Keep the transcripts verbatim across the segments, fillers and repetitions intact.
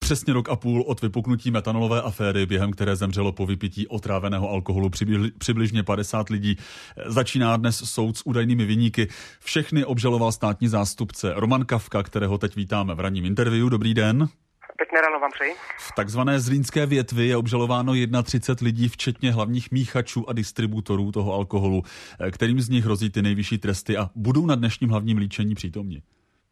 přesně rok a půl od vypuknutí metanolové aféry, během které zemřelo po vypití otráveného alkoholu přibližně padesát lidí. Začíná dnes soud s údajnými viníky. Všechny obžaloval státní zástupce Roman Kafka, kterého teď vítáme v ranním interview. Dobrý den. Pěkné ráno vám přeji. V takzvané zlínské větvi je obžalováno třicet jedna lidí, včetně hlavních míchačů a distributorů toho alkoholu, kterým z nich hrozí ty nejvyšší tresty a budou na dnešním hlavním líčení přítomni.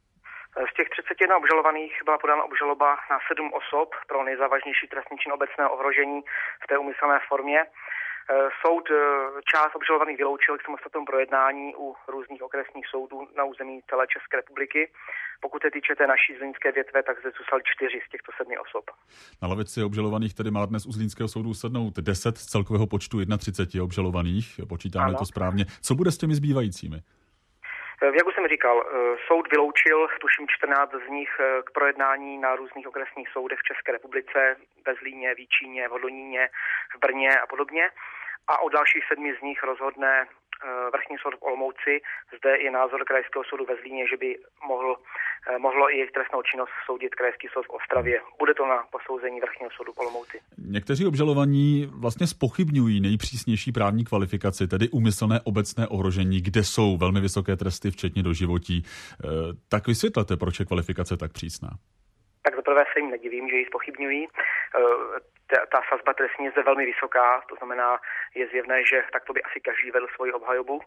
Z těch třiceti jedna obžalovaných byla podána obžaloba na sedm osob pro nejzávažnější trestný čin obecného ohrožení v té úmyslné formě. Soud část obžalovaných vyloučil k samostatnému projednání u různých okresních soudů na území celé České republiky. Pokud se týče té naší zlínské větve, tak zde zůstali čtyři z těchto sedmi osob. Na lavici obžalovaných tedy má dnes u zlínského soudu sednout deset z celkového počtu třiceti jedna obžalovaných. Počítáme ano. To správně. Co bude s těmi zbývajícími? Jak už jsem říkal, soud vyloučil, tuším čtrnáct z nich k projednání na různých okresních soudech v České republice, ve Zlíně, v Jičíně, v Hodoníně, v Brně a podobně. A o dalších sedmi z nich rozhodne Vrchní soud v Olomouci. Zde je názor Krajského soudu ve Zlíně, že by mohl, mohlo i jejich trestnou činnost soudit Krajský soud v Ostravě. Bude to na posouzení Vrchního soudu v Olomouci. Někteří obžalovaní vlastně zpochybňují nejpřísnější právní kvalifikaci, tedy úmyslné obecné ohrožení, kde jsou velmi vysoké tresty, včetně doživotí. Tak vysvětlete, proč je kvalifikace tak přísná. Tak zaprvé se jim nedivím, že ji zpochybňují. Ta, ta sazba trestní je zde velmi vysoká, to znamená, je zjevné, že takto by asi každý vedl svoji obhajobu.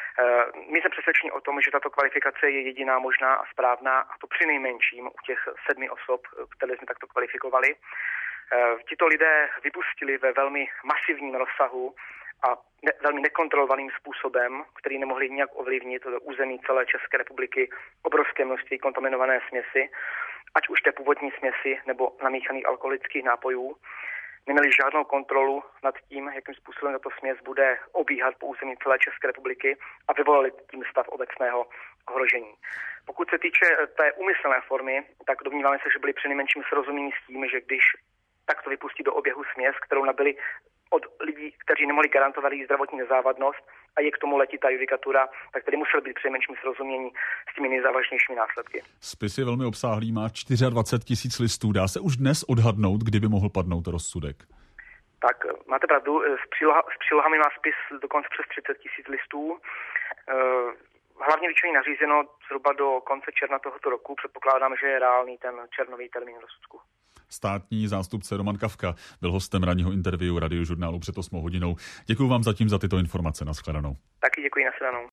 My jsme přesvědčeni o tom, že tato kvalifikace je jediná možná a správná, a to přinejmenším u těch sedmi osob, které jsme takto kvalifikovali. Tito lidé vypustili ve velmi masivním rozsahu a ne, velmi nekontrolovaným způsobem, který nemohli nijak ovlivnit území celé České republiky, obrovské množství kontaminované směsi, ať už té původní směsi nebo namíchaných alkoholických nápojů. Neměli žádnou kontrolu nad tím, jakým způsobem tato směs bude obíhat po území celé České republiky, a vyvolali tím stav obecného ohrožení. Pokud se týče té úmyslné formy, tak domníváme se, že byli přinejmenším srozumění s tím, že když takto vypustí do oběhu směs, kterou nabili od lidí, kteří nemohli garantovat její zdravotní nezávadnost, a je k tomu letitá judikatura, tak tedy musel být přinejmenším srozumění s těmi nejzávažnějšími následky. Spis je velmi obsáhlý, má dvacet čtyři tisíc listů. Dá se už dnes odhadnout, kdyby mohl padnout rozsudek? Tak, máte pravdu. S, příloha, s přílohami má spis dokonce přes třicet tisíc listů. Hlavně líčení nařízeno zhruba do konce června tohoto roku. Předpokládám, že je reálný ten červnový termín rozsudku. Státní zástupce Roman Kafka byl hostem ranního interview Radiožurnálu před osmou hodinou. Děkuji vám zatím za tyto informace. Nashledanou. Taky děkuji, nashledanou.